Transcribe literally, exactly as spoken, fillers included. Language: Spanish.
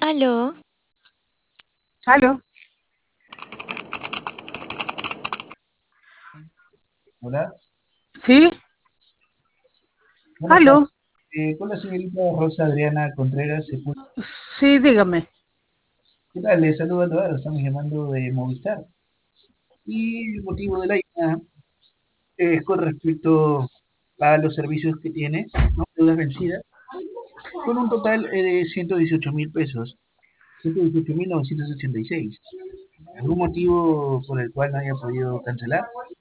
Aló, ¿Aló? Hola, ¿Sí? buenas ¿Aló? tardes. Eh, con la señorita Rosa Adriana Contreras Sepúlveda. Sí, dígame. ¿Qué tal? Les saludo a todos, estamos llamando de Movistar. Y el motivo de la llamada es con respecto a los servicios que tiene, ¿no? Deudas vencidas, con un total eh, de ciento dieciocho mil pesos, ciento dieciocho mil novecientos ochenta y seis. ¿Algún motivo por el cual no haya podido cancelar?